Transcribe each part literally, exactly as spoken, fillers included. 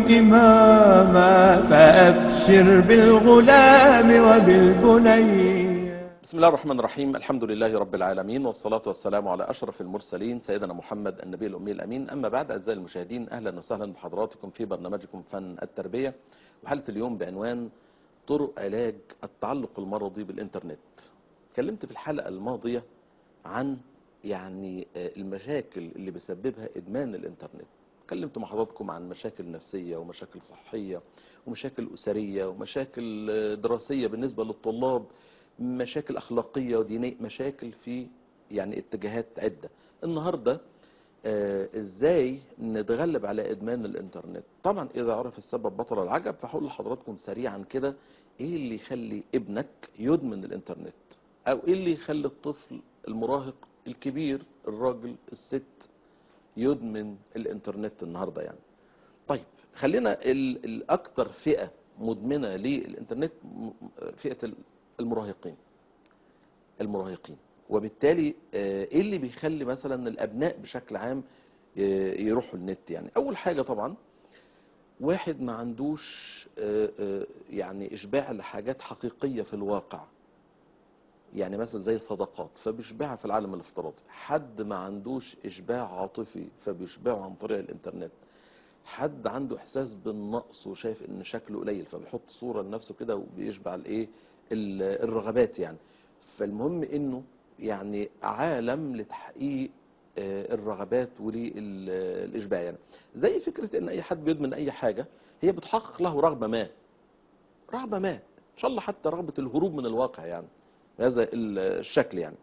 إماما فأبشر بالغلام وبالبني. بسم الله الرحمن الرحيم. الحمد لله رب العالمين، والصلاة والسلام على أشرف المرسلين سيدنا محمد النبي الأمي الأمين. أما بعد، أعزائي المشاهدين، أهلا وسهلا بحضراتكم في برنامجكم فن التربية، وحلقة اليوم بعنوان طرق علاج التعلق المرضي بالإنترنت. اتكلمت في الحلقة الماضية عن يعني المشاكل اللي بيسببها إدمان الإنترنت. اتكلمت مع حضراتكم عن مشاكل نفسية ومشاكل صحية ومشاكل أسرية ومشاكل دراسية بالنسبة للطلاب، مشاكل أخلاقية ودينية، مشاكل في يعني اتجاهات عدة. النهاردة آه ازاي نتغلب على ادمان الانترنت؟ طبعا اذا عرف السبب بطل العجب، فهقول لحضراتكم سريعا كده ايه اللي يخلي ابنك يدمن الانترنت، او ايه اللي يخلي الطفل المراهق الكبير الراجل الست يدمن الانترنت النهاردة يعني. طيب خلينا ال- الاكثر فئة مدمنة للانترنت فئة المراهقين المراهقين وبالتالي ايه اللي بيخلي مثلا الابناء بشكل عام يروحوا النت؟ يعني اول حاجة طبعا واحد ما عندوش يعني اشباع لحاجات حقيقية في الواقع، يعني مثلا زي الصداقات فبيشبعها في العالم الافتراضي. حد ما عندوش اشباع عاطفي فبيشبعه عن طريق الانترنت. حد عنده احساس بالنقص وشايف ان شكله قليل فبيحط صورة لنفسه كده وبيشبع الايه الرغبات يعني. فالمهم انه يعني عالم لتحقيق الرغبات وللاشباع، يعني زي فكرة ان اي حد بيدمن اي حاجة هي بتحقق له رغبة ما رغبة ما ان شاء الله حتى رغبة الهروب من الواقع يعني بهذا الشكل يعني.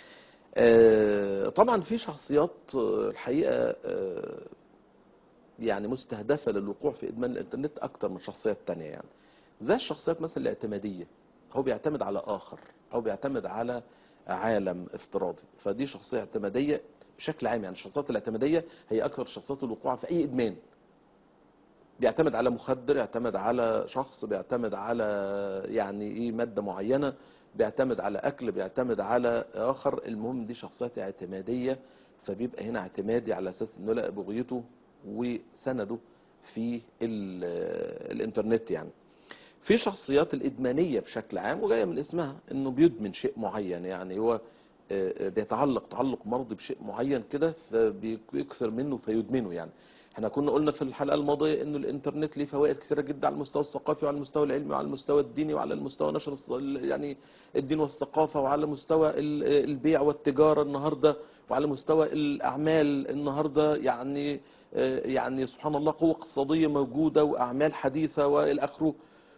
طبعا في شخصيات الحقيقة يعني مستهدفة للوقوع في إدمان الإنترنت أكتر من شخصيات تانية، يعني زي الشخصيات مثلا الاعتمادية، هو بيعتمد على آخر أو بيعتمد على عالم افتراضي، فدي شخصية اعتمادية بشكل عام. يعني الشخصيات الاعتمادية هي أكثر الشخصيات الوقوع في أي إدمان. بيعتمد على مخدر، يعتمد على شخص، بيعتمد على يعني إيه مادة معينة، بيعتمد على أكل، بيعتمد على آخر. المهم دي شخصيات اعتمادية، فبيبقى هنا اعتمادي على أساس إنه لقى بغيته وسنده في الانترنت يعني. في شخصيات الإدمانية بشكل عام وجاية من اسمها انه بيدمن شيء معين، يعني هو بيتعلق تعلق مرضي بشيء معين كده فبيكثر منه فيدمنه يعني. احنا كنا قلنا في الحلقة الماضية انه الانترنت ليه فوائد كثيرة جدا على المستوى الثقافي وعلى المستوى العلمي وعلى المستوى الديني وعلى المستوى نشر يعني الدين والثقافة، وعلى مستوى البيع والتجارة النهاردة، وعلى مستوى الأعمال النهاردة. يعني يعني سبحان الله قوة اقتصادية موجودة وأعمال حديثة وإلى آخره.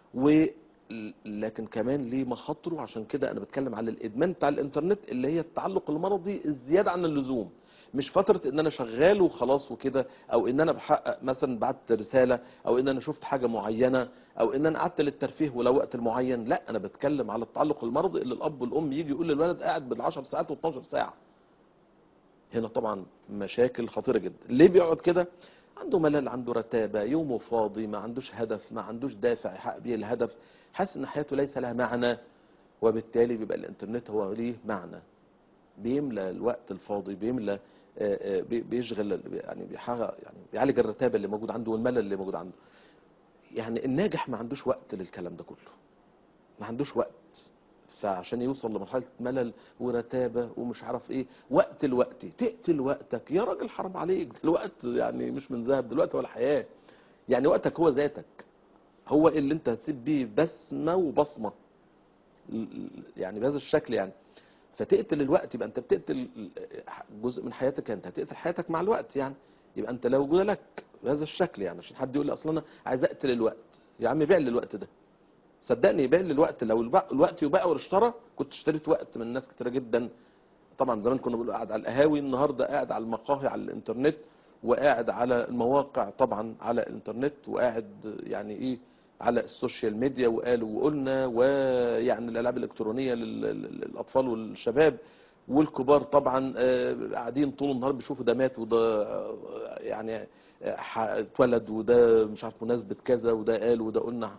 ولكن كمان ليه مخاطره، عشان كده أنا بتكلم على الإدمان بتاع الإنترنت اللي هي التعلق المرضي الزيادة عن اللزوم. مش فترة ان انا شغال وخلاص وكده، او ان انا بحقق مثلا بعت رسالة، او ان انا شفت حاجة معينة، او ان انا قعدت للترفيه ولو وقت المعين. لا، انا بتكلم على التعلق المرضي اللي الاب والام يجي يقول للولد قاعد بالعشر ساعات واتناشر ساعة. هنا طبعا مشاكل خطيرة جدا. ليه بيقعد كده؟ عنده ملل، عنده رتابة، يومه فاضي، ما عندوش هدف، ما عندوش دافع يحقق بيه الهدف، حاسس ان حياته ليس لها معنى. وبالتالي بيبقى الانترنت هو ليه معنى، بيملى الوقت الفاضي، بيملى بيشغل يعني بيحقق يعني بيعالج الرتابة اللي موجود عنده والملل اللي موجود عنده. يعني الناجح ما عندوش وقت للكلام ده كله، ما عندوش وقت. فعشان يوصل لمرحلة ملل ورتابة ومش عارف ايه، وقت الوقت تقتل وقتك يا راجل، حرام عليك. الوقت يعني مش من ذهب دلوقتي ولا حياة. يعني وقتك هو ذاتك، هو اللي انت هتسيب بيه بسمة وبصمة يعني بهذا الشكل يعني. فتقتل الوقت يبقى انت بتقتل جزء من حياتك، انت هتقتل حياتك مع الوقت يعني. يبقى انت لا وجود لك بهذا الشكل يعني. عشان حد يقول لي اصلا انا عايز اقتل الوقت، يا عم بيع لي الوقت ده، صدقني يبيع لي الوقت. لو الوقت يباع واشترى كنت اشتريت وقت من ناس كتيره جدا. طبعا زمان كنا بنقول قاعد على القهاوي، النهارده قاعد على المقاهي على الانترنت، وقاعد على المواقع طبعا على الانترنت، وقاعد يعني ايه على السوشيال ميديا. وقالوا وقلنا، ويعني الالعاب الالكترونيه للاطفال والشباب والكبار طبعا قاعدين طول النهار بيشوفوا ده مات وده يعني اتولد وده مش عارف مناسبه كذا وده قال وده قلنا.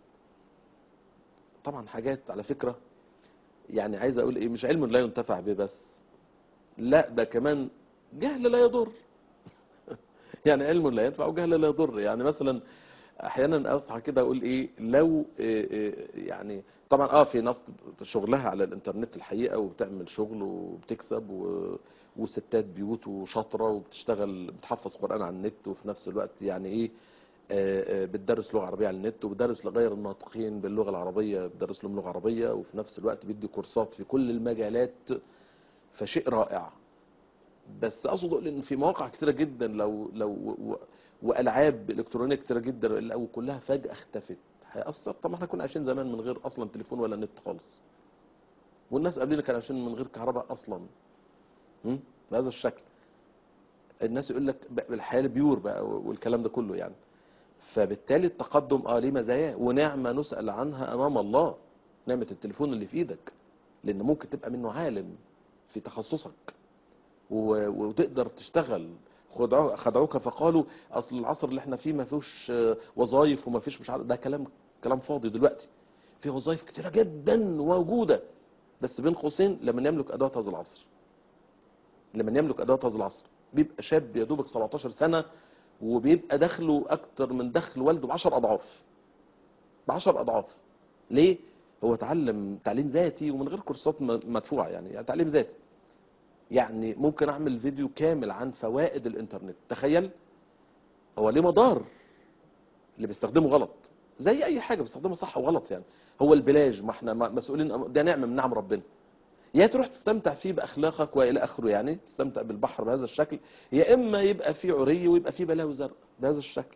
طبعا حاجات على فكره يعني عايز اقول ايه، مش علم لا ينتفع به بس، لا ده كمان جهل لا يضر. يعني علم لا ينفع وجهل لا يضر. يعني مثلا احيانا اصحى كده اقول ايه لو إيه إيه يعني طبعا اه في ناس شغلها على الانترنت الحقيقه وبتعمل شغل وبتكسب و... وستات بيوت وشاطره وبتشتغل بتحفظ قران على النت وفي نفس الوقت يعني ايه آه، آه، بتدرس لغه عربيه على النت وبتدرس لغير الناطقين باللغه العربيه بتدرس لهم لغه عربيه وفي نفس الوقت بيدي كورسات في كل المجالات. فشيء رائع. بس اقصد اقول ان في مواقع كتيره جدا لو لو و- والعاب الكترونيه كتيره جدا لو كلها فجاه اختفت هيأثر. طب ما احنا كنا عايشين زمان من غير اصلا تليفون ولا نت خالص، والناس قبلنا كانوا عايشين من غير كهرباء اصلا. م? بهذا الشكل الناس يقول لك بقى الحياه البيور بقى والكلام ده كله يعني. فبالتالي التقدم اه ليه مزايا ونعمه نسأل عنها امام الله، نعمه التليفون اللي في ايدك، لان ممكن تبقى منه عالم في تخصصك و- وتقدر تشتغل. خدعو- خدعوك فقالوا اصل العصر اللي احنا فيه ما فيهوش وظايف وما فيش مش عارف، ده كلام كلام فاضي. دلوقتي في وظايف كتيره جدا موجوده، بس بين قوسين لمن يملك ادوات هذا العصر. لمن يملك ادوات هذا العصر بيبقى شاب يا دوبك سبعتاشر سنه وبيبقى دخله اكتر من دخل والده ب عشر اضعاف. ب عشر اضعاف. ليه؟ هو اتعلم تعليم ذاتي ومن غير كورسات م- مدفوعه يعني, يعني تعليم ذاتي. يعني ممكن اعمل فيديو كامل عن فوائد الانترنت. تخيل هو ليه مضار اللي بيستخدمه غلط، زي اي حاجه بيستخدمها صح وغلط يعني. هو البلاج ما احنا م- مسؤولين، ده نعمه من نعم ربنا. يا تروح تستمتع فيه باخلاقك والى اخره يعني تستمتع بالبحر بهذا الشكل، يا اما يبقى فيه عري ويبقى فيه بلاوي زرق بهذا الشكل.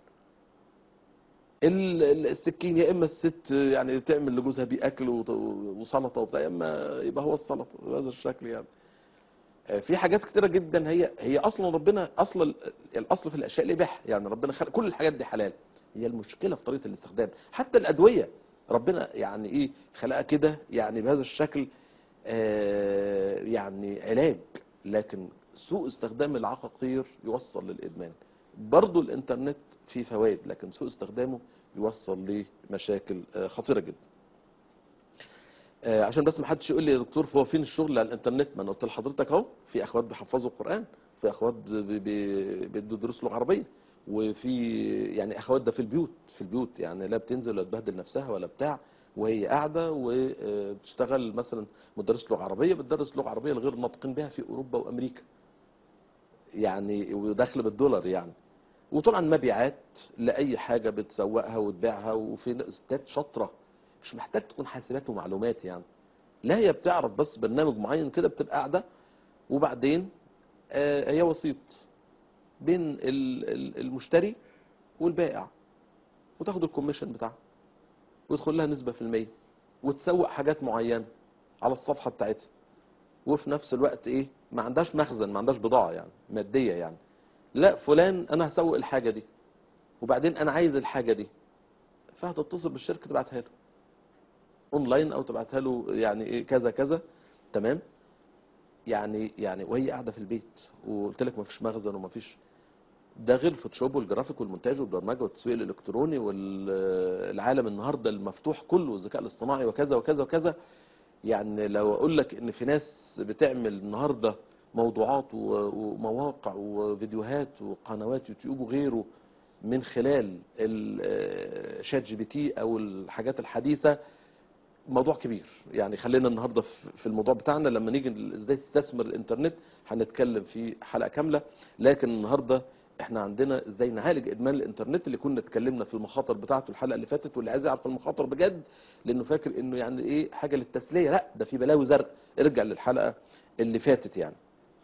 ال- ال- السكين يا اما الست يعني تعمل لجوزها بيه اكل وط- وسلطه وبتاع، يا اما يبقى هو السلطه بهذا الشكل يعني. في حاجات كتيره جدا هي هي اصلا ربنا اصل ال- الاصل في الاشياء الاباحه يعني. ربنا خلق كل الحاجات دي حلال. هي المشكله في طريقه الاستخدام. حتى الادويه ربنا يعني ايه خلقها كده يعني بهذا الشكل آه، يعني علاج، لكن سوء استخدام العقاقير يوصل للادمان. برضو الانترنت فيه فوائد لكن سوء استخدامه يوصل لمشاكل آه، خطيره جدا. آه، عشان بس ما حدش يقول لي يا دكتور هو فين الشغل على الانترنت؟ ما انا قلت لحضرتك اهو، في اخوات بيحفظوا القران، في اخوات بي- بي- بيدوا دروس لغه عربيه، وفي يعني اخوات ده في البيوت في البيوت يعني لا بتنزل ولا تبهدل نفسها ولا بتاع، وهي قاعده وبتشتغل مثلا مدرسه لغه عربيه بتدرس لغه عربيه لغير الناطقين بها في اوروبا وامريكا يعني، وداخله بالدولار يعني. وطبعا مبيعات لاي حاجه بتسوقها وتبيعها، وفي ستات شاطره مش محتاج تكون حاسبات ومعلومات يعني. لا هي بتعرف بس برنامج معين كده بتبقى قاعده، وبعدين آه، هي وسيط بين ال- ال- المشتري والبائع، وتاخد الكوميشن بتاعها ويدخل لها نسبه في المية، وتسوق حاجات معينه على الصفحه بتاعتها. وفي نفس الوقت ايه ما عندهاش مخزن ما عندهاش بضاعه يعني ماديه يعني. لا فلان انا هسوق الحاجه دي وبعدين انا عايز الحاجه دي، فهتتصل بالشركه تبعتها له اونلاين او تبعتها له يعني ايه كذا كذا. تمام. يعني يعني وهي قاعده في البيت، وقلت لك ما فيش مخزن وما فيش. ده غير الفوتوشوب والجرافيك والمونتاج والبرمجه والتسويق الالكتروني والعالم النهارده المفتوح كله والذكاء الاصطناعي وكذا وكذا وكذا. يعني لو اقول لك ان في ناس بتعمل النهارده موضوعات و- ومواقع وفيديوهات وقنوات يوتيوب وغيره من خلال ال- شات جي بي تي او الحاجات الحديثه، موضوع كبير يعني. خلينا النهارده في في الموضوع بتاعنا لما نيجي ازاي تستثمر الانترنت هنتكلم في حلقه كامله. لكن النهارده احنا عندنا ازاي نعالج ادمان الانترنت اللي كنا اتكلمنا في المخاطر بتاعته الحلقه اللي فاتت، واللي عايز يعرف المخاطر بجد لانه فاكر انه يعني ايه حاجه للتسليه، لا ده في بلاوي زرق. ارجع للحلقه اللي فاتت يعني.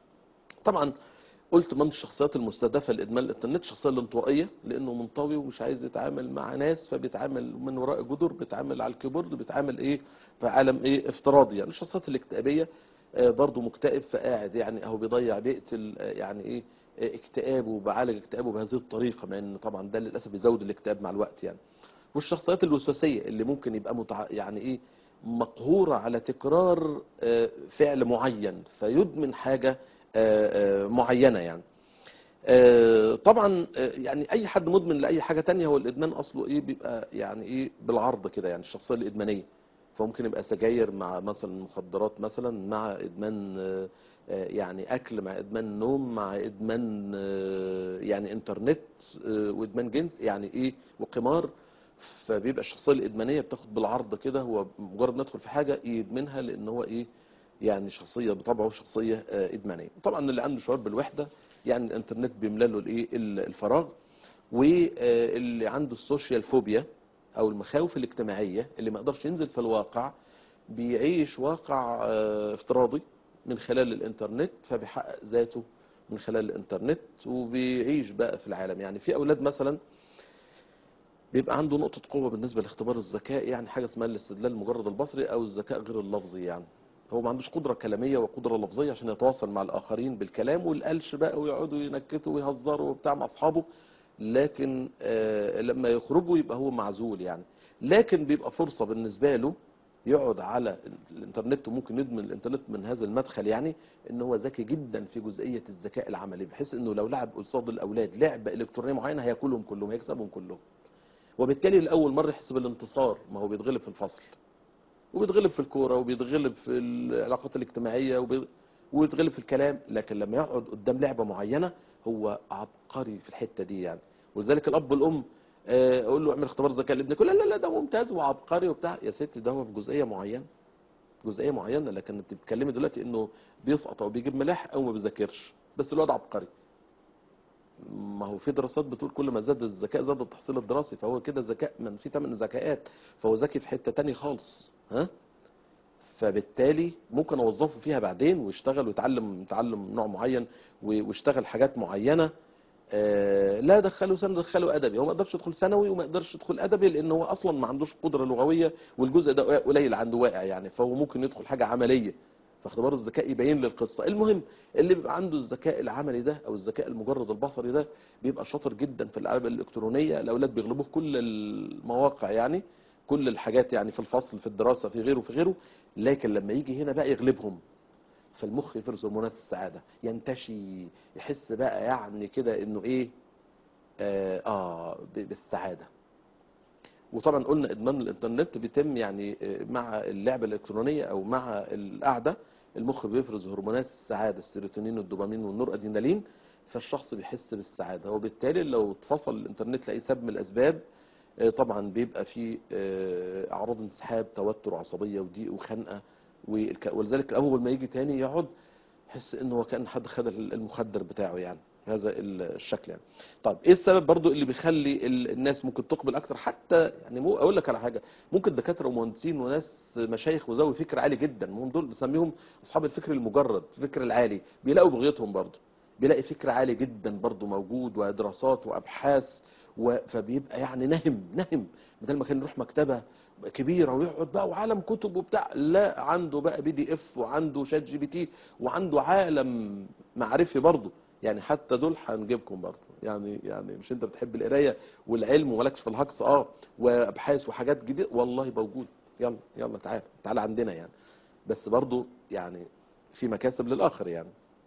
طبعا قلت من الشخصيات المستهدفه لادمان الانترنت الشخصيه الانطوائيه، لانه منطوي ومش عايز يتعامل مع ناس فبيتعامل من وراء جدر، بيتعامل على الكيبورد، بيتعامل ايه في عالم ايه افتراضي يعني. الشخصيات الاكتئابيه آه، برضو مكتئب فقاعد يعني اهو بيضيع بيقتل آه، يعني ايه آه، اكتئابه وبعالج اكتئابه بهذه الطريقه، لان طبعا ده للاسف بيزود الاكتئاب مع الوقت يعني. والشخصيات الوسواسيه اللي ممكن يبقى متع... يعني ايه مقهوره على تكرار آه، فعل معين فيدمن حاجه آه، آه، معينه يعني. آه، طبعا آه، يعني اي حد مدمن لاي حاجه تانية هو الادمان اصله ايه بيبقى يعني ايه بالعرض كده يعني الشخصيه الادمانيه. فممكن يبقى سجاير مع مثلا مخدرات مثلا مع ادمان آه، آه، يعني اكل، مع ادمان نوم، مع ادمان آه، يعني انترنت، آه، وادمان جنس يعني ايه، وقمار. فبيبقى الشخصيه الادمانيه بتاخد بالعرض كده، هو مجرد ما يدخل في حاجه يدمنها، لان هو ايه، يعني شخصيه بطبعه شخصيه آه، ادمانيه. طبعا اللي عنده شعور بالوحده، يعني الانترنت بيملى له الايه ال- الفراغ. واللي عنده السوشيال فوبيا او المخاوف الاجتماعيه، اللي ما يقدرش ينزل في الواقع، بيعيش واقع آه، افتراضي من خلال الانترنت، فبيحقق ذاته من خلال الانترنت، وبيعيش بقى في العالم. يعني في اولاد مثلا بيبقى عنده نقطة قوة بالنسبة لاختبار الذكاء، يعني حاجة اسمها الاستدلال المجرد البصري او الذكاء غير اللفظي. يعني هو ما عندوش قدرة كلامية وقدرة لفظية عشان يتواصل مع الآخرين بالكلام والقلش بقى، ويقعدوا ينكتوا ويهزروا وبتاع مع أصحابه، لكن آه، لما يخرجوا يبقى هو معزول يعني. لكن بيبقى فرصة بالنسبة له يقعد على الانترنت، وممكن يدمن الانترنت من هذا المدخل، يعني ان هو ذكي جدا في جزئية الذكاء العملي، بحيث انه لو لعب قصاد الاولاد لعبة الكترونية معينة هياكلهم كلهم، هيكسبهم كلهم. وبالتالي لاول مرة يحسب الانتصار، ما هو بيتغلب في الفصل، وبيتغلب في الكوره، وبيتغلب في العلاقات الاجتماعيه، وبي- وبيتغلب في الكلام. لكن لما يقعد قدام لعبه معينه هو عبقري في الحته دي يعني. ولذلك الاب والام آه، اقول له اعمل اختبار ذكاء لابنك، يقول لا لا لا ده ممتاز وعبقري وبتاع. يا ستي ده هو في جزئيه معينه، جزئيه معينه. لكن انت بتتكلمي دلوقتي انه بيسقط او بيجيب ملاح او ما بيذاكرش، بس الواد عبقري. ما هو في دراسات بتقول كل ما زاد الذكاء زاد التحصيل الدراسي، فهو كده ذكاء من في ثمان ذكاءات، فهو ذكي في حته تاني خالص. ها، فبالتالي ممكن اوظفه فيها بعدين ويشتغل ويتعلم يتعلم نوع معين، و- ويشتغل حاجات معينه. آه، لا دخله ثانوي، دخله ادبي. هو ما يقدرش يدخل ثانوي وما يقدرش يدخل ادبي، لان هو اصلا ما عندوش قدره لغويه، والجزء ده قليل عنده واقع يعني. فهو ممكن يدخل حاجه عمليه، فاختبار الذكاء يبين لي القصه. المهم اللي بيبقى عنده الذكاء العملي ده او الذكاء المجرد البصري ده بيبقى شاطر جدا في الالعاب الالكترونيه. الاولاد بيغلبوه في كل المواقع يعني، كل الحاجات يعني، في الفصل، في الدراسه، في غيره في غيره. لكن لما يجي هنا بقى يغلبهم، فالمخ يفرز هرمونات السعاده، ينتشي، يحس بقى يعني كده انه ايه، اه, آه ب- بالسعاده. وطبعا قلنا ادمان الانترنت بيتم يعني آه، مع اللعبه الالكترونيه او مع القعده، المخ بيفرز هرمونات السعاده، السيروتونين والدوبامين والنور ادرينالين، فالشخص بيحس بالسعاده. وبالتالي لو اتفصل الانترنت لاي سبب من الاسباب، آه، طبعا بيبقى فيه آه، اعراض انسحاب، توتر، عصبيه، وضيق، وخنقه. والك- ولذلك اول ما يجي تاني يقعد يحس انه هو كان حد خد المخدر بتاعه يعني، هذا الشكل يعني. طيب ايه السبب برضو اللي بيخلي ال- الناس ممكن تقبل اكتر؟ حتى يعني مو اقول لك على حاجه، ممكن دكاتره ومهندسين وناس مشايخ وذوي فكر عالي جدا، هم دول بسميهم اصحاب الفكر المجرد، الفكر العالي، بيلاقوا بغيتهم برضو، بيلاقي فكر عالي جدا برضو موجود، ودراسات وابحاث، و- فبيبقى يعني نهم نهم، بدل ما كان يروح مكتبه كبيره ويقعد بقى وعالم كتب وبتاع، لا عنده بقى بي دي اف، وعنده شات جي بي تي، وعنده عالم معرفي برضه. يعني حتى دول هنجيبكم برضه يعني، يعني مش انت بتحب القرايه والعلم ومالكش في الهجص، اه وابحاث وحاجات جديده، والله موجود. يلا يلا تعال تعال عندنا يعني. بس برضه يعني في مكاسب للاخر يعني.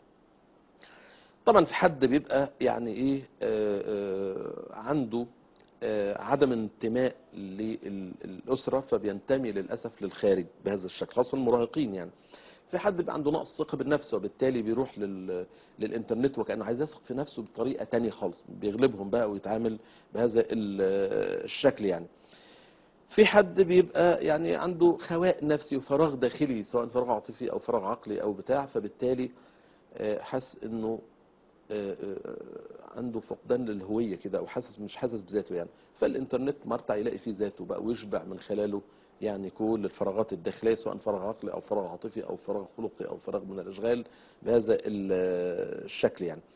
طبعا في حد بيبقى يعني ايه آه، آه، عنده آه، عدم انتماء للأسرة، فبينتمي للأسف للخارج بهذا الشكل، خاصة المراهقين يعني. في حد بيبقى عنده نقص ثقة بالنفس، وبالتالي بيروح لل... للإنترنت وكأنه عايز يثق في نفسه بطريقة تانية خالص، بيغلبهم بقى ويتعامل بهذا ال- الشكل يعني. في حد بيبقى يعني عنده خواء نفسي وفراغ داخلي، سواء فراغ عاطفي أو فراغ عقلي أو بتاع، فبالتالي آه، حس إنه آه، آه، عنده فقدان للهويه كده، او حاسس مش حاسس بذاته يعني. فالانترنت مرتع يلاقي فيه ذاته بقى، ويشبع من خلاله يعني كل الفراغات الداخليه، سواء فراغ عقلي او فراغ عاطفي او فراغ خلقي او فراغ من الاشغال بهذا ال- الشكل يعني.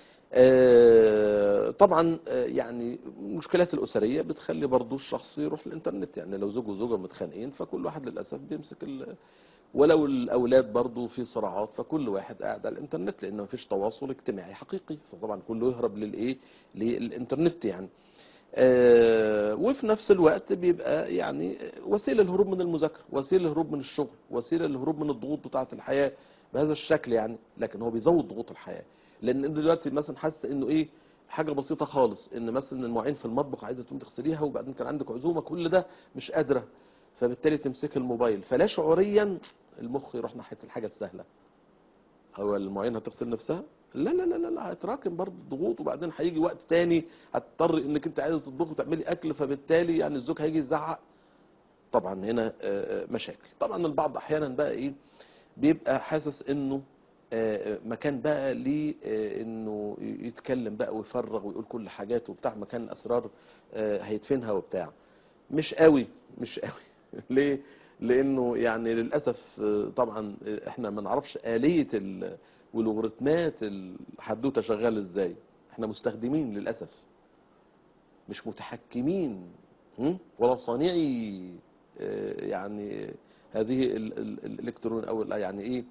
آه، طبعا آه، يعني المشكلات الاسريه بتخلي برضو الشخص يروح الانترنت. يعني لو زوج وزوجه متخانقين، فكل واحد للاسف بيمسك ال... ولو الاولاد برضو في صراعات، فكل واحد قاعد على الانترنت، لان مفيش تواصل اجتماعي حقيقي، فطبعا كله يهرب للايه، للانترنت يعني. آه، وفي نفس الوقت بيبقى يعني وسيله للهروب من المذاكره، وسيله للهروب من الشغل، وسيله للهروب من الضغوط بتاعه الحياه بهذا الشكل يعني. لكن هو بيزود ضغوط الحياه، لان انت دلوقتي مثلا حاسه انه ايه، حاجه بسيطه خالص، ان مثلا المواعين في المطبخ عايزه تقوم تغسليها، وبعدين كان عندك عزومه، كل ده مش قادره، فبالتالي تمسك الموبايل، فلا شعوريا المخ يروح ناحيه الحاجه السهله، هو المعين هتغسل نفسها؟ لا لا لا لا لا، هيتراكم برضه الضغوط، وبعدين هيجي وقت تاني هتضطر انك انت عايز تطبخي وتعملي اكل، فبالتالي يعني الزوج هيجي يزعق. طبعا هنا آه، آه، مشاكل. طبعا البعض احيانا بقى ايه، بيبقى حاسس انه آه، مكان بقى ليه آه، انه يتكلم بقى ويفرغ ويقول كل حاجاته وبتاع، مكان اسرار آه، هيدفنها وبتاع. مش قوي، مش قوي. ليه؟ لانه يعني للاسف آه، طبعا آه، احنا ما نعرفش آلية ال- واللوغاريتمات الحدوته شغاله ازاي. احنا مستخدمين للاسف، مش متحكمين، هم؟ ولا صانعي آه، يعني هذه ال- ال- الالكترون او ال- يعني ايه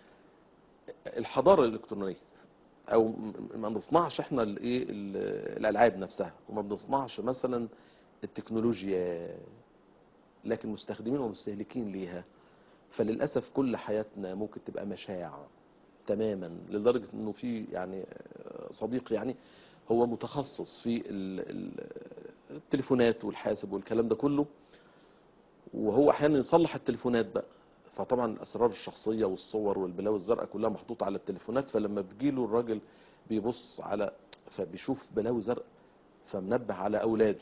الحضاره الالكترونيه. او م- ما بنصنعش احنا الايه ال- الالعاب نفسها، وما بنصنعش مثلا التكنولوجيا، لكن مستخدمين ومستهلكين ليها. فللاسف كل حياتنا ممكن تبقى مشاع تماما، لدرجه انه في يعني صديق يعني هو متخصص في ال- ال- التليفونات والحاسب والكلام ده كله، وهو احيانا يصلح التليفونات بقى. فطبعا الاسرار الشخصيه والصور والبلاوي الزرقاء كلها محطوطه على التليفونات، فلما بتجيله الراجل بيبص على، فبيشوف بلاوي زرقاء، فمنبه على اولاده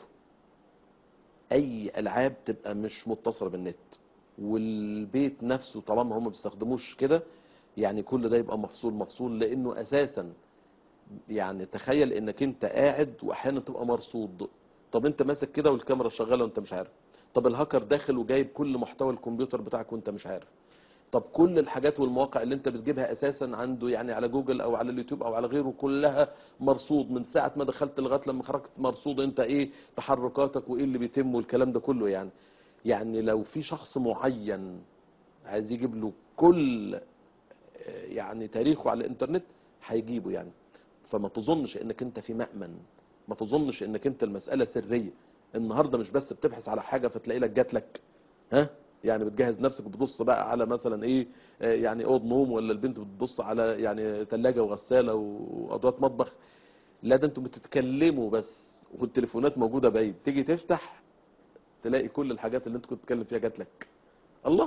اي العاب تبقى مش متصله بالنت، والبيت نفسه طالما هم ما بيستخدموش كده، يعني كل ده يبقى مفصول مفصول. لانه اساسا يعني تخيل انك انت قاعد واحيانا تبقى مرصود، طب انت ماسك كده والكاميرا شغاله وانت مش عارف، طب الهاكر داخل وجايب كل محتوى الكمبيوتر بتاعك وانت مش عارف، طب كل الحاجات والمواقع اللي انت بتجيبها اساسا عنده يعني على جوجل او على اليوتيوب او على غيره كلها مرصود، من ساعه ما دخلت لغايه لما خرجت مرصود، انت ايه تحركاتك وايه اللي بيتم والكلام ده كله يعني. يعني لو في شخص معين عايز يجيب له كل آه، يعني تاريخه على الانترنت هيجيبه يعني. فما تظنش انك انت في مأمن، ما تظنش انك انت المسألة سرية. النهاردة مش بس بتبحث على حاجة فتلاقي لك جات لك، ها يعني بتجهز نفسك وبتبص بقى على مثلا ايه آه، يعني اوض نوم، ولا البنت بتبص على يعني ثلاجة وغسالة وادوات مطبخ. لا، ده انتوا بتتكلموا بس والتليفونات موجودة بعيد، تيجي تفتح تلاقي كل الحاجات اللي انت كنت بتتكلم فيها جات لك. الله.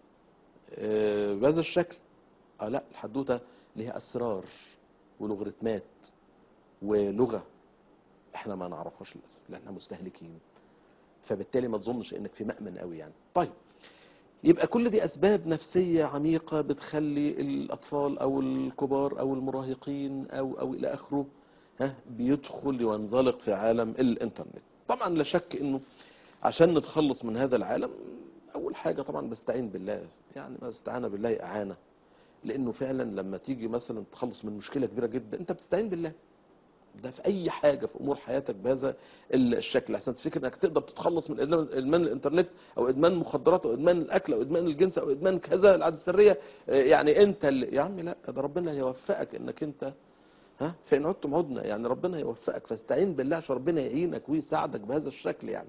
آه، بهذا الشكل. اه لا، الحدوته ليها اسرار ولوغاريتمات ولغه احنا ما نعرفهاش للاسف لان احنا مستهلكين. فبالتالي ما تظنش انك في مأمن قوي يعني. طيب، يبقى كل دي اسباب نفسيه عميقه بتخلي الاطفال او الكبار او المراهقين او او الى اخره ها بيدخل وينزلق في عالم الانترنت. طبعا لا شك انه عشان نتخلص من هذا العالم، اول حاجه طبعا بستعين بالله، يعني ما استعان بالله اعانه. لانه فعلا لما تيجي مثلا تخلص من مشكله كبيره جدا انت بتستعين بالله. ده في اي حاجه في امور حياتك بهذا الشكل، عشان تفتكر انك تقدر تتخلص من ادمان إدمان الانترنت او ادمان مخدرات او ادمان الاكل او ادمان الجنس او ادمان كذا العاده السريه. آه، يعني انت اللي يا عم، لا، ده ربنا هيوفقك انك انت ها فان عدتم عدنا، يعني ربنا هيوفقك. فاستعين بالله عشان ربنا يعينك ويساعدك بهذا الشكل يعني.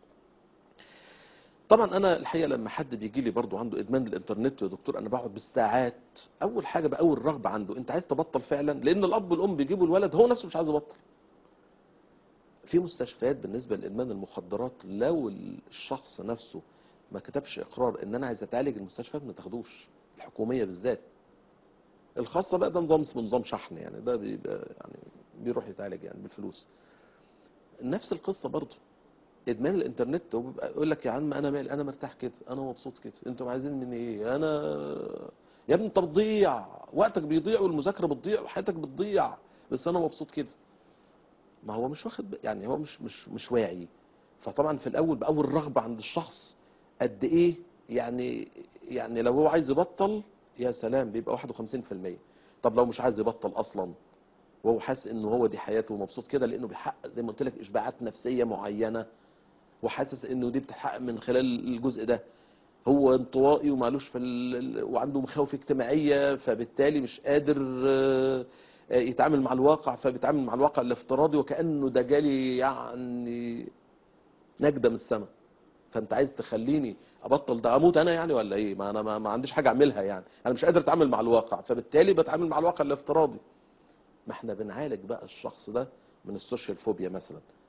طبعا انا الحقيقه لما حد بيجي لي برضه عنده ادمان الانترنت يا دكتور، انا بقعد بالساعات. اول حاجه بقوي الرغبه عنده، انت عايز تبطل فعلا؟ لان الاب والام بيجيبوا الولد هو نفسه مش عايز يبطل. في مستشفيات بالنسبه لادمان المخدرات لو الشخص نفسه ما كتبش اقرار ان انا عايز اتعالج، المستشفيات ما تاخدوش، الحكوميه بالذات. الخاصه بقى ده نظام اسمه نظام شحن، يعني ده بيبقى يعني بيروح يتعالج يعني بالفلوس. نفس القصه برضه ادمان الانترنت، وبيبقى يقول لك يا عم انا مالي، انا مرتاح كده، انا مبسوط كده، انتوا عايزين مني ايه؟ انا يا ابني انت بتضيع وقتك، بيضيع والمذاكره بتضيع وحياتك بتضيع، بس انا مبسوط كده. ما هو مش واخد ب- يعني هو مش مش مش واعي. فطبعا في الاول باول رغبه عند الشخص قد ايه يعني. يعني لو هو عايز يبطل يا سلام بيبقى واحد وخمسين في المية. طب لو مش عايز يبطل اصلا وهو حاسس ان هو دي حياته ومبسوط كده، لانه بيحقق زي ما قلت لك اشباعات نفسيه معينه، وحاسس انه دي بتتحقق من خلال الجزء ده، هو انطوائي ومالوش في ال... وعنده مخاوف اجتماعيه، فبالتالي مش قادر آه، آه، يتعامل مع الواقع، فبيتعامل مع الواقع الافتراضي وكانه ده جالي يعني نجده من السماء. فانت عايز تخليني ابطل ده اموت انا يعني ولا ايه؟ ما انا ما, ما عنديش حاجه اعملها يعني، انا مش قادر اتعامل مع الواقع، فبالتالي بتعامل مع الواقع الافتراضي. ما احنا بنعالج بقى الشخص ده من السوشيال فوبيا مثلا.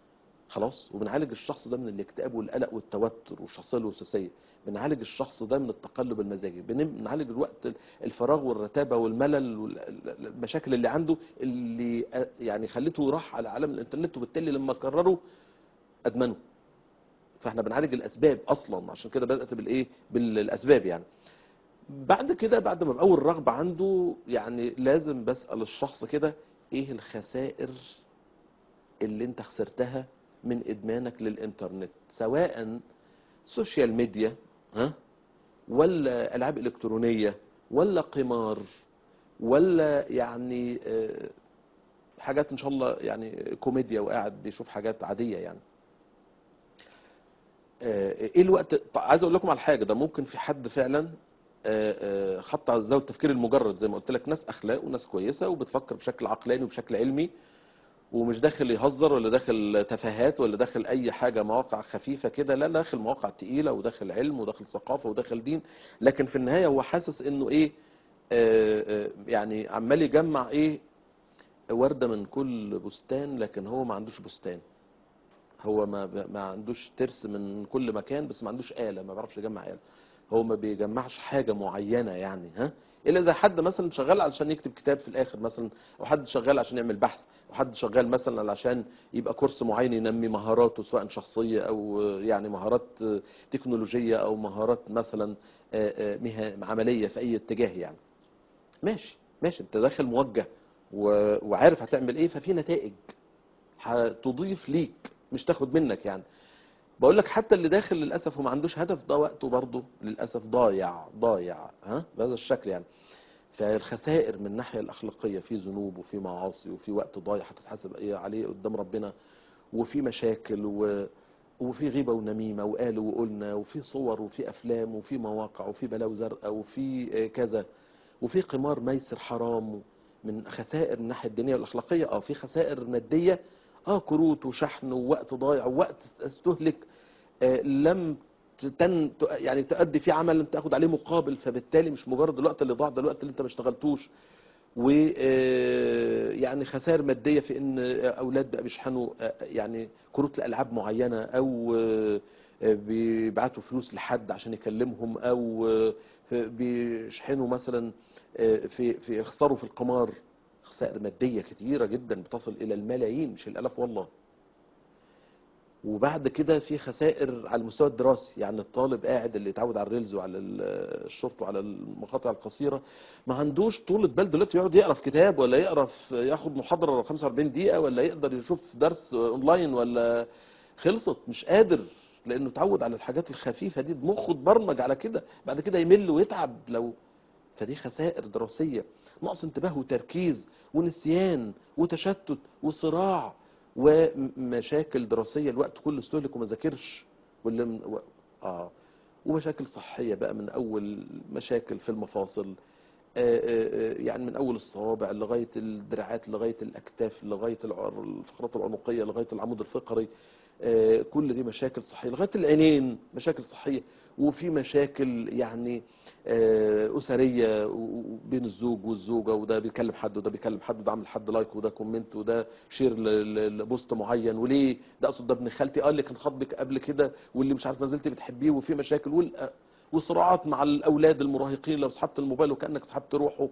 خلاص. وبنعالج الشخص ده من الاكتئاب والقلق والتوتر والشخصيه الوسواسيه، بنعالج الشخص ده من التقلب المزاجي، بن- بنعالج الوقت الفراغ والرتابه والملل والمشاكل اللي عنده اللي آه، يعني خلته راح على عالم الانترنت، وبالتالي لما كرره ادمنه. فاحنا بنعالج الاسباب اصلا، عشان كده بدات بالايه، بالاسباب يعني. بعد كده بعد ما بقوي الرغبه عنده، يعني لازم بسال الشخص كده: ايه الخسائر اللي انت خسرتها من ادمانك للانترنت، سواء سوشيال ميديا، ها، ولا العاب الكترونيه، ولا قمار، ولا يعني آه، حاجات ان شاء الله يعني كوميديا وقاعد بيشوف حاجات عاديه يعني. آه، ايه الوقت. طب عايز اقول لكم على حاجه، ده ممكن في حد فعلا آه، آه، خط على زاويه التفكير المجرد، زي ما قلت لك، ناس اخلاق وناس كويسه وبتفكر بشكل عقلاني وبشكل علمي، ومش داخل يهزر ولا داخل تفاهات ولا داخل اي حاجه مواقع خفيفه كده، لا، داخل مواقع تقيله وداخل علم وداخل ثقافه وداخل دين. لكن في النهايه هو حاسس انه ايه، آه، آه، يعني عمال يجمع ايه، ورده من كل بستان، لكن هو ما عندوش بستان. هو ما ما عندوش ترس من كل مكان، بس ما عندوش آلة، ما بيعرفش يجمع آلة. هو ما بيجمعش حاجة معينة يعني، ها، الا اذا حد مثلا شغال علشان يكتب كتاب في الاخر مثلا، او حد شغال عشان يعمل بحث، او حد شغال مثلا علشان يبقى كورس معين ينمي مهاراته، سواء شخصية او يعني مهارات تكنولوجية، او مهارات مثلا آه، آه، مها- عملية في اي اتجاه يعني. ماشي ماشي، انت داخل موجه و- وعارف هتعمل ايه، ففي نتائج هتضيف ليك مش تاخد منك يعني. بقول لك حتى اللي داخل للاسف وما عندوش هدف، ده وقته برضه للاسف ضايع ضايع، ها، بهذا الشكل يعني. فالخسائر من الناحيه الاخلاقيه، في ذنوب وفي معاصي وفي وقت ضايع هتتحاسب ايه عليه قدام ربنا، وفي مشاكل و... وفي غيبه ونميمه وقالوا وقلنا، وفي صور وفي افلام وفي مواقع وفي بلاوي زرقاء وفي آه، كذا، وفي قمار ميسر حرام. من خسائر من الناحيه الدينيه والاخلاقيه، اه في خسائر ماديه، اه كروت وشحن ووقت ضايع ووقت استهلك، آه، لم تن يعني تؤدي فيه عمل لم تاخد عليه مقابل، فبالتالي مش مجرد الوقت اللي ضاع، ده الوقت اللي انت ما اشتغلتوش. و آه، يعني خسائر ماديه في ان اولاد بقى بيشحنوا آه، يعني كروت لالعاب معينه، او آه، آه، بيبعتوا فلوس لحد عشان يكلمهم، او آه، بيشحنوا مثلا آه، في في يخسروا في القمار. خسائر ماديه كتيره جدا بتصل الى الملايين مش الالاف والله. وبعد كده في خسائر على المستوى الدراسي، يعني الطالب قاعد اللي اتعود على الريلز وعلى ال- الشورت وعلى المقاطع القصيره، ما عندوش طولة بال دلوقتي يقعد يقرا في كتاب، ولا يقرا في ياخد محاضره خمسة وأربعين دقيقه، ولا يقدر يشوف درس اونلاين، ولا خلصت مش قادر، لانه اتعود على الحاجات الخفيفه دي، مخه اتبرمج على كده، بعد كده يمل ويتعب لو. فدي خسائر دراسيه، نقص انتباه وتركيز ونسيان وتشتت وصراع ومشاكل دراسيه، الوقت كله استهلك وما ذاكرش، واللي من و... اه ومشاكل صحيه بقى، من اول مشاكل في المفاصل، آه، آه، آه، يعني من اول الصوابع لغايه الدراعات لغايه الاكتاف لغايه الع- الفقرات العنقيه لغايه العمود الفقري، آه، كل دي مشاكل صحيه، لغايه العينين مشاكل صحيه. وفي مشاكل يعني آه، اسريه و- و- بين الزوج والزوجه، وده بيكلم حد وده بيكلم حد، وده عامل حد لايك وده كومنت وده شير ل- ل- لبوست معين، وليه ده اقصد ده ابن خالتي، اه اللي كان خاطبك قبل كده واللي مش عارف ما زلت بتحبيه، وفي مشاكل وال- وصراعات مع الاولاد المراهقين، لو سحبت الموبايل وكانك سحبت روحه.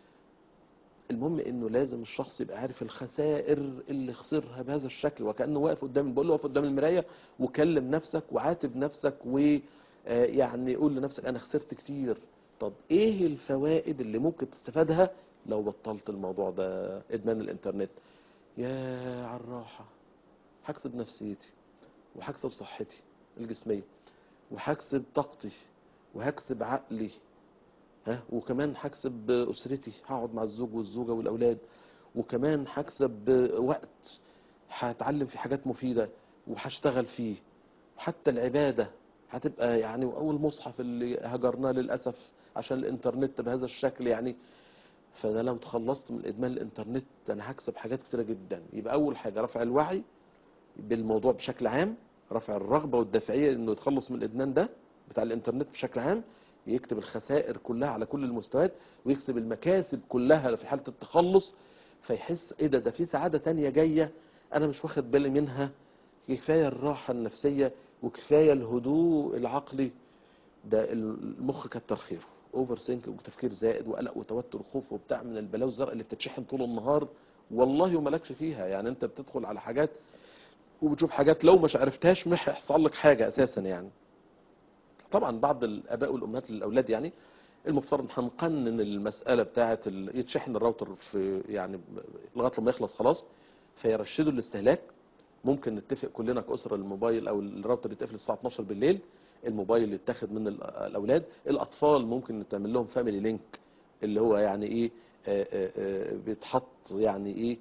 المهم انه لازم الشخص يبقى عارف الخسائر اللي خسرها بهذا الشكل، وكانه واقف قدام، بقول له واقف قدام المرايه وكلم نفسك وعاتب نفسك، ويعني قول لنفسك انا خسرت كتير. طب ايه الفوائد اللي ممكن تستفادها لو بطلت الموضوع ده، ادمان الانترنت؟ يا على الراحه، هكسب نفسيتي، وهكسب صحتي الجسميه، وهكسب طاقتي، وهكسب عقلي، ها، وكمان هكسب اسرتي، هقعد مع الزوج والزوجه والاولاد، وكمان هكسب وقت هتعلم في حاجات مفيده وهشتغل فيه، وحتى العباده هتبقى يعني، واول مصحف اللي هجرناه للاسف عشان الانترنت بهذا الشكل يعني. فانا لو تخلصت من ادمان الانترنت انا هكسب حاجات كتيره جدا. يبقى اول حاجه رفع الوعي بالموضوع بشكل عام، رفع الرغبة والدافعية انه يتخلص من الادمان ده بتاع الانترنت بشكل عام، يكتب الخسائر كلها على كل المستويات، ويكسب المكاسب كلها في حالة التخلص، فيحس ايه ده ده في سعادة تانية جاية انا مش واخد بالي منها كفايه الراحه النفسيه وكفايه الهدوء العقلي. ده المخ كتر خيره، اوفر سينك وتفكير زائد وقلق وتوتر وخوف وبتاع من البلاوي الزرقاء اللي بتتشحن طول النهار، والله ومالكش فيها. يعني انت بتدخل على حاجات وبتشوف حاجات لو مش عرفتهاش مش هيحصل لك حاجه اساسا يعني. طبعا بعض الاباء والامهات للاولاد يعني المفترض هنقنن المساله بتاعه ال- يتشحن الراوتر في يعني لغايه لما يخلص خلاص، فيرشدوا الاستهلاك. ممكن نتفق كلنا كأسرة الموبايل او الراوتر يتقفل الساعه اتناشر بالليل، الموبايل يتاخد من ال- الاولاد. الاطفال ممكن تعمل لهم فاميلي لينك، اللي هو يعني ايه، آه، آه، آه، بيتحط يعني ايه،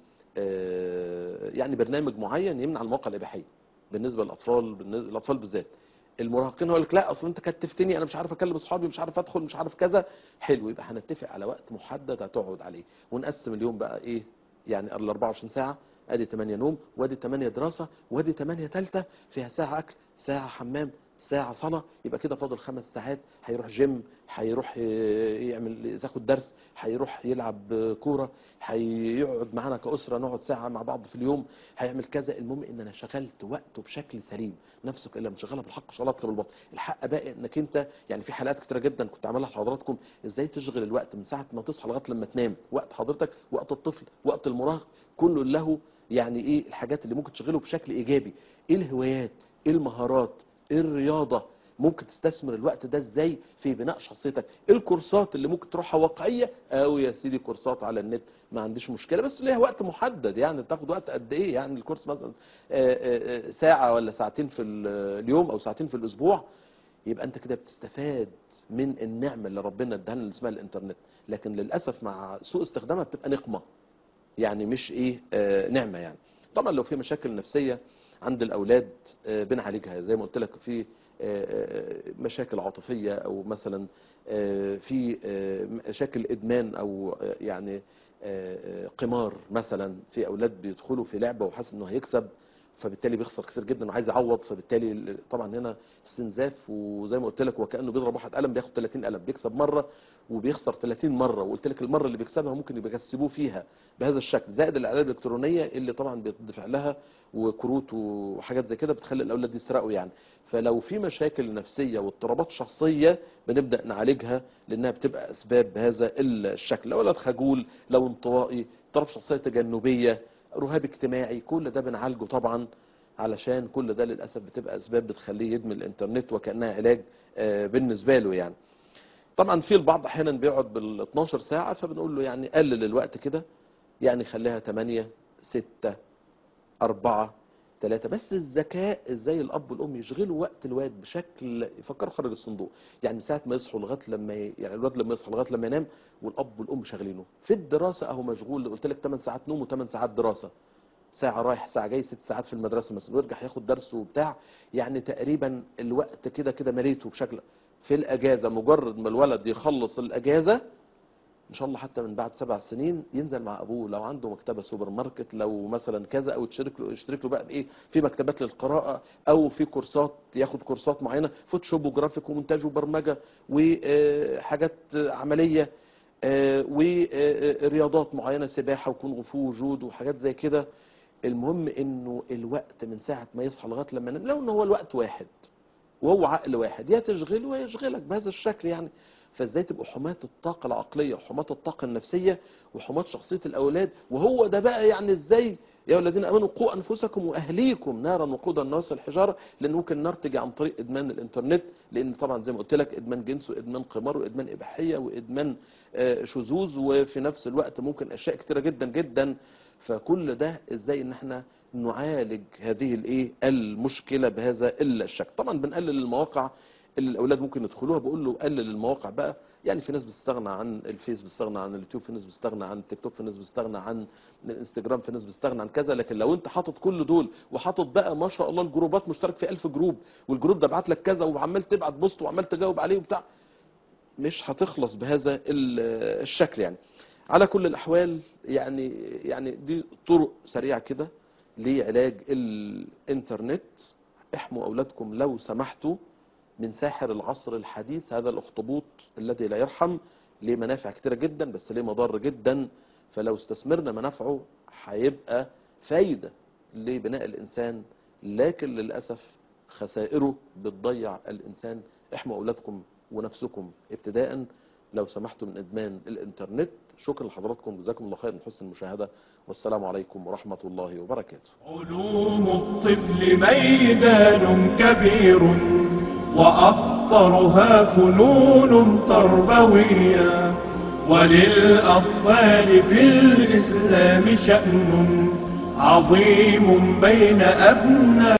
آه، يعني برنامج معين يمنع المواقع الاباحيه بالنسبه للاطفال، بالنسبه للاطفال بالذات. المراهقين هو لك لا اصل انت كتفتني، انا مش عارف اكلم اصحابي، مش عارف ادخل، مش عارف كذا. حلو، يبقى هنتفق على وقت محدد هتقعد عليه، ونقسم اليوم بقى ايه، يعني ال اربعة وعشرين ساعه، ادي تمانية نوم وادي تمانية دراسه وادي تمانية ثالثه، فيها ساعه اكل، ساعه حمام، ساعه صلاه، يبقى كده فاضل خمس ساعات. هيروح جيم، هيروح يعمل ياخد درس، هيروح يلعب كوره، هيقعد معانا كاسره نقعد ساعه مع بعض في اليوم، هيعمل كذا. المهم ان انا شغلت وقته بشكل سليم. نفسك الا مشغلها بالحق شغلاتك بالباطل. الحق بقى انك انت يعني في حلقات كتيره جدا كنت عاملها لحضراتكم ازاي تشغل الوقت من ساعه ما تصحى لغايه لما تنام، وقت حضرتك، وقت الطفل، وقت المراهق، كله له يعني ايه الحاجات اللي ممكن تشغله بشكل ايجابي. ايه الهوايات، ايه المهارات، ايه الرياضه، ممكن تستثمر الوقت ده ازاي في بناء شخصيتك. إيه الكورسات اللي ممكن تروحها واقعيه، او يا سيدي كورسات على النت ما عنديش مشكله، بس ليها وقت محدد. يعني تاخد وقت قد ايه؟ يعني الكورس مثلا آه، آه، آه، ساعه ولا ساعتين في اليوم او ساعتين في الاسبوع، يبقى انت كده بتستفاد من النعمه اللي ربنا اداها لنا اللي اسمها الانترنت. لكن للاسف مع سوء استخدامها بتبقى نقمه، يعني مش ايه، آه نعمه يعني. طبعا لو في مشاكل نفسيه عند الاولاد آه بنعالجها زي ما قلت لك، في آه آه، مشاكل عاطفيه، او مثلا آه في آه مشاكل ادمان، او آه يعني آه آه، قمار مثلا. في اولاد بيدخلوا في لعبه وحاسس انه هيكسب، فبالتالي بيخسر كتير جدا وعايز يعوض، فبالتالي طبعا هنا استنزاف. وزي ما قلت لك وكانه بيضرب واحد قلم بياخد تلاتين قلم، بيكسب مره وبيخسر تلاتين مره. وقلت لك المره اللي بيكسبها ممكن يبقى يكسبوه فيها بهذا الشكل، زائد الاعلانات الالكترونيه اللي طبعا بيدفع لها وكروت وحاجات زي كده بتخلي الاولاد يسرقوا يعني. فلو في مشاكل نفسيه واضطرابات شخصيه بنبدا نعالجها، لانها بتبقى اسباب بهذا الشكل. لو ولد خجول، لو انطوائي، اضطراب شخصيه تجنبيه، رهاب اجتماعي، كل ده بنعالجه طبعا. علشان كل ده للاسف بتبقى اسباب بتخليه يدمن الانترنت وكانها علاج آه، بالنسبه له يعني. طبعا في البعض احيانا بيقعد بال اتناشر ساعه، فبنقول له يعني قلل الوقت كده، يعني خليها تمانية، ستة، اربعة، ثلاثة. بس الذكاء ازاي الاب والام يشغلوا وقت الواد بشكل يفكروا خارج الصندوق. يعني من ساعه ما يصحوا لغايه لما ي... يعني الواد لما يصحى لغايه لما ينام، والاب والام شغالينه في الدراسه اهو مشغول. قلت لك تمن ساعات نوم و8 ساعات دراسه، ساعة رايح ساعة جاي، ست ساعات في المدرسة مثلا، ويرجع ياخد درس وبتاع. يعني تقريبا الوقت كده كده مليته بشكل. في الأجازة مجرد ما الولد يخلص الأجازة إن شاء الله حتى من بعد سبع سنين ينزل مع أبوه لو عنده مكتبة سوبر ماركت، لو مثلا كذا، أو تشترك له يشترك له بقى بإيه في مكتبات للقراءة، أو في كورسات ياخد كورسات معينة، فوتوشوب وجرافيك ومونتاج وبرمجة وحاجات عملية، آه، ورياضات معينة، سباحة وكونغ فو وجود وحاجات زي كده. المهم انه الوقت من ساعة ما يصحى لغاية لما ينام، لو ان هو الوقت واحد وهو عقل واحد، يا تشغله ويشغلك بهذا الشكل يعني. فازاي تبقوا حماة الطاقة العقلية وحماة الطاقة النفسية وحماة شخصية الاولاد. وهو ده بقى يعني ازاي يا أيها الذين امنوا قوا انفسكم واهليكم نارا وقودها الناس والحجاره. لان ممكن النار تيجي عن طريق ادمان الانترنت، لان طبعا زي ما قلت لك ادمان جنس وادمان قمار وادمان اباحيه وادمان آه، شذوذ، وفي نفس الوقت ممكن اشياء كتيره جدا جدا. فكل ده ازاي ان احنا نعالج هذه الايه المشكله بهذا الشكل. طبعا بنقلل المواقع اللي الاولاد ممكن يدخلوها. بقول له قلل المواقع بقى. يعني في ناس بتستغنى عن الفيس، بتستغنى عن اليوتيوب، في ناس بتستغنى عن التيك توك، في ناس بتستغنى عن الانستجرام، في ناس بتستغنى عن كذا. لكن لو انت حاطط كل دول وحاطط بقى ما شاء الله الجروبات، مشترك في ألف جروب، والجروب ده بعت لك كذا وعمال تبعت بوست وعمال تجاوب عليه وبتاع، مش هتخلص بهذا ال- الشكل يعني. على كل الأحوال يعني يعني دي طرق سريعة كده لعلاج الإنترنت. احموا أولادكم لو سمحتوا من ساحر العصر الحديث، هذا الأخطبوط الذي لا يرحم. ليه منافع كتيرة جدا بس ليه مضار جدا. فلو استثمرنا منافعه هيبقى فايدة لبناء الإنسان لكن للأسف خسائره بتضيع الإنسان. احموا أولادكم ونفسكم ابتداء لو سمحتم من إدمان الإنترنت. شكرا لحضراتكم، جزاكم الله خير من حسن المشاهدة، والسلام عليكم ورحمة الله وبركاته. علوم الطفل ميدان كبير وأخطرها فنون تربوية، وللأطفال في الإسلام شأن عظيم بين أبناء